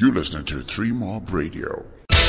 You listening to 3 Mob Radio.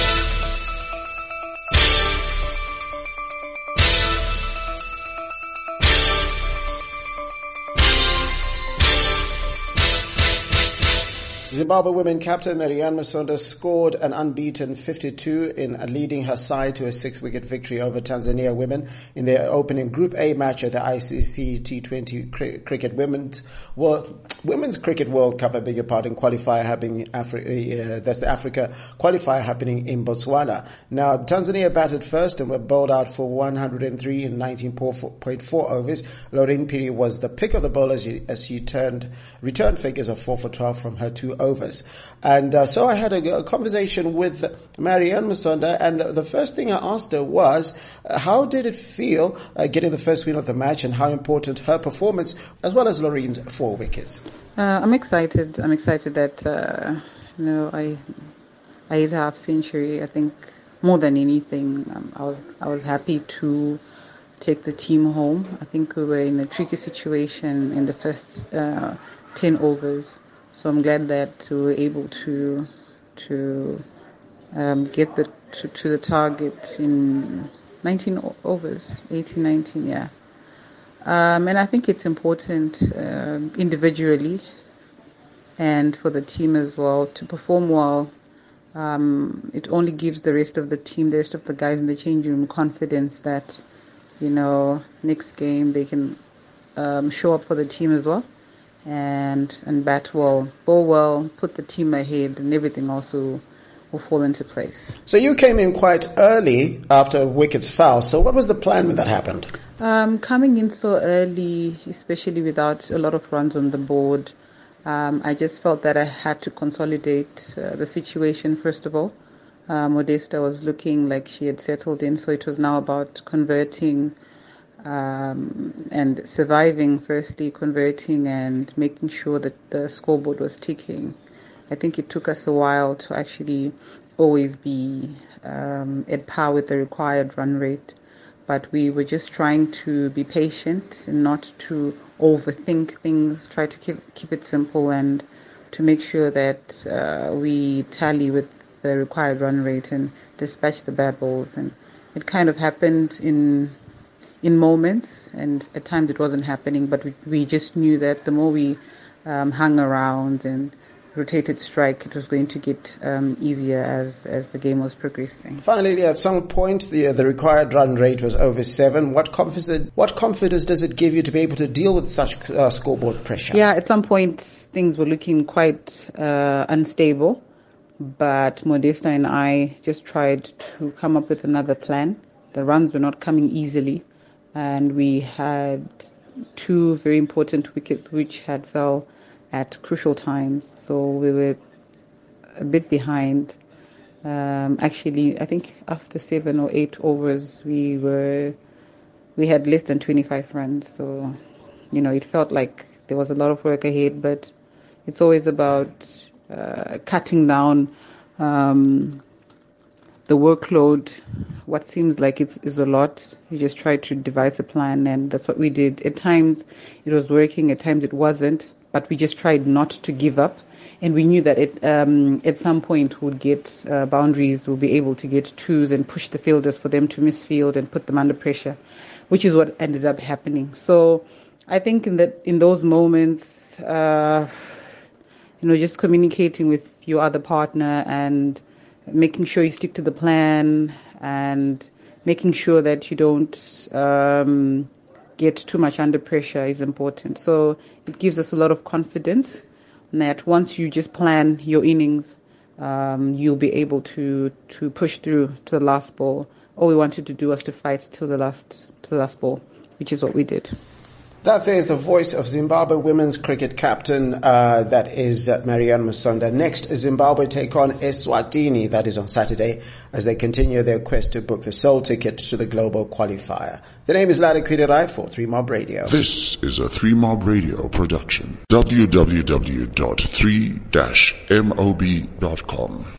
Zimbabwe women captain Marianne Musonda scored an unbeaten 52 in leading her side to a 6-wicket victory over Tanzania women in their opening Group A match at the ICC T20 Cricket Women's Cricket World Cup, qualifier happening that's the Africa qualifier happening in Botswana. Now, Tanzania batted first and were bowled out for 103 in 19.4 overs. Lorraine Piri was the pick of the bowlers as she returned figures of 4 for 12 from her 2 overs. And so I had a conversation with Marianne Musonda, and the first thing I asked her was, how did it feel getting the first win of the match, and how important her performance as well as Lorraine's 4 wickets? I'm excited. I'm excited that I hit a half century. I think more than anything, I was happy to take the team home. I think we were in a tricky situation in the first 10 overs. So I'm glad that we were able to get to the target in 19 overs, 18, 19, yeah. And I think it's important individually and for the team as well to perform well. It only gives the rest of the team, the rest of the guys in the changing room confidence that, next game they can show up for the team as well. And bat well, bowl well, put the team ahead, and everything also will fall into place. So you came in quite early after wickets fell. So what was the plan when that happened? Coming in so early, especially without a lot of runs on the board, I just felt that I had to consolidate the situation first of all. Modesta was looking like she had settled in, so it was now about converting and surviving, firstly converting and making sure that the scoreboard was ticking. I think it took us a while to actually always be at par with the required run rate, but we were just trying to be patient and not to overthink things, try to keep it simple and to make sure that we tally with the required run rate and dispatch the bad balls. And it kind of happened in moments, and at times it wasn't happening, but we just knew that the more we hung around and rotated strike, it was going to get easier as the game was progressing. Finally, at some point, the required run rate was over 7. What confidence does it give you to be able to deal with such scoreboard pressure? Yeah, at some point, things were looking quite unstable, but Modesta and I just tried to come up with another plan. The runs were not coming easily, and we had 2 very important wickets which had fell at crucial times, so we were a bit behind. Actually, I think after 7 or 8 overs, we had less than 25 runs. So, it felt like there was a lot of work ahead, but it's always about cutting down the workload. What seems like is a lot, you just try to devise a plan, and that's what we did. At times it was working, at times it wasn't, but we just tried not to give up, and we knew that at some point we'd get boundaries, we'll be able to get 2s and push the fielders for them to misfield and put them under pressure, which is what ended up happening. So I think in those moments, just communicating with your other partner and making sure you stick to the plan and making sure that you don't get too much under pressure is important. So it gives us a lot of confidence that once you just plan your innings, you'll be able to push through to the last ball. All we wanted to do was to fight till the last ball, which is what we did. That is the voice of Zimbabwe women's cricket captain, that is Marianne Musonda. Next, Zimbabwe take on Eswatini, that is on Saturday, as they continue their quest to book the sole ticket to the global qualifier. The name is Larry Kwidirai for 3 Mob Radio. This is a 3 Mob Radio production. www.3-mob.com